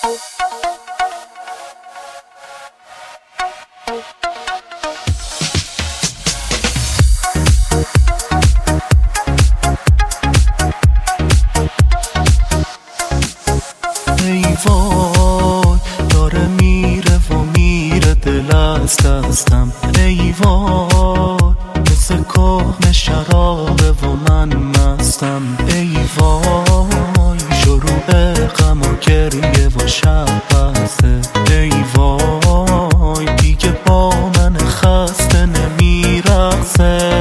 ای وای داره میره و میره دل از دستم، ای وای مثل کهنه شرابه و من مستم، ای وای شروع غم و گریه و شب بسته، ای وای دیگه با من خسته نمیرقصه،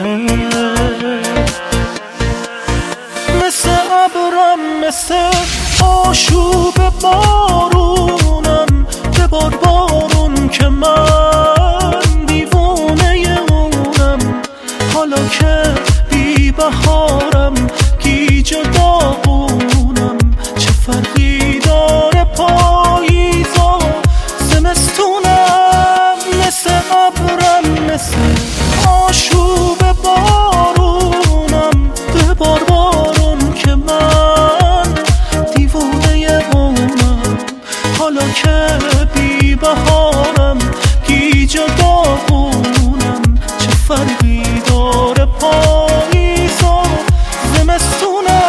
مثل ابرم مثل آشوب بارونم، ببار بارون که من دیوونه اونم، حالا که بی بهارم گیج داغونم، چه فرقی داره پاییز و زمستونم، مثل ابرم مثل آشوب بارونم، ببار بارون که من دیوونه اونم، حالا که بی بهارم گیج داغونم، چه فرقی داره پاییز و زمستونم.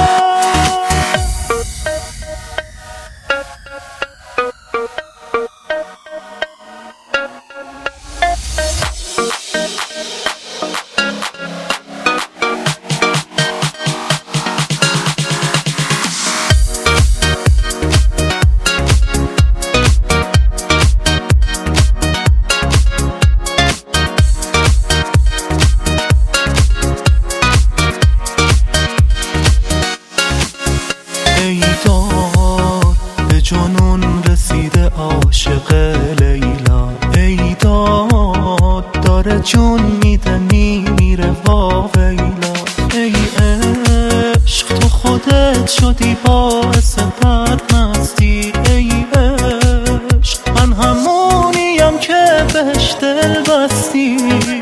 ای داد به جنون رسیده عاشق لیلا، ای داد داره جون میده میمیره وا ویلا، ای عشق تو خودت شدی باعث بدمستی، ای عشق من همونیم که بهش دل بستی،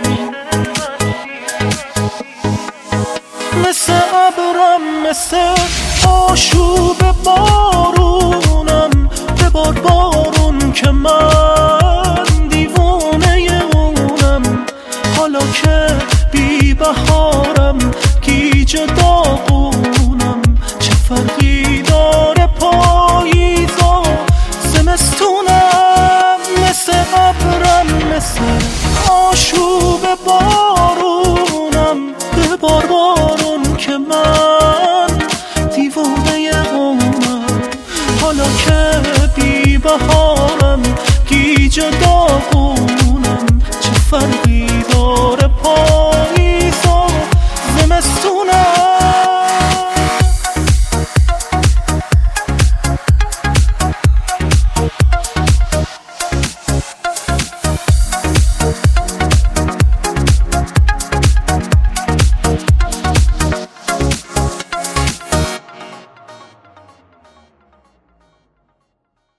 مثل ابرم مثل آشوب بارونم، ببار بارون که من دیوونه اونم، حالا که بی بهارم گیج داغونم، چه فرقی داره پاییز و زمستونم، مثل ابرم مثل آشوب بارونم، ببار بارون که من دیوونه اونم، حالا که بی بهار